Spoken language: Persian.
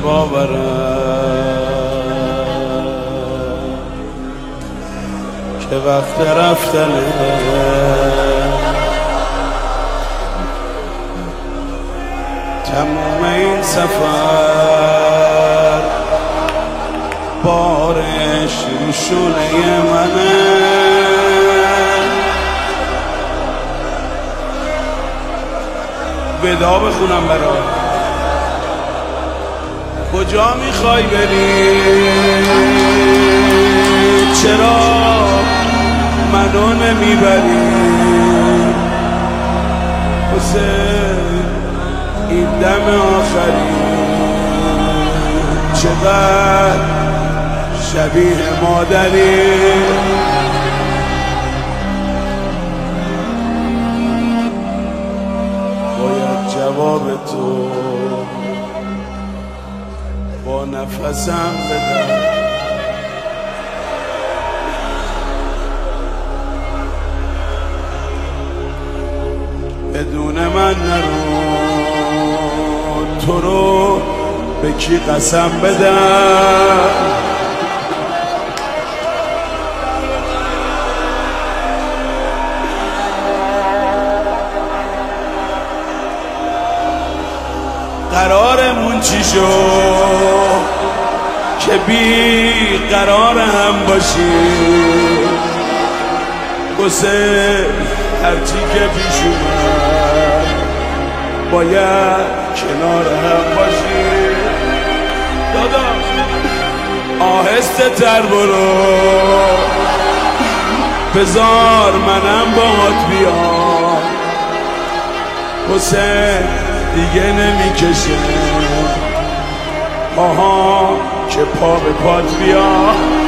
باورم که وقت رفتنه، تموم این سفر بارش رو شونه منه. ودا بخونم برات. کجا میخوای بری؟ چرا منو نمیبری؟ حسین این دم آخری چقدر شبیه مادری. باید جواب تو با نفسم بدم. بدون من نرو، تو رو به کی قسم بدم؟ قرارمون چی شد که بی قرار هم باشیم؟ واسه هرچی که پیش اومد باید کنار هم باشیم. داداش آهسته تر برو، بذار منم باهات بیام. حسین دیگه نمیکشه، آها که پا به پات بیا.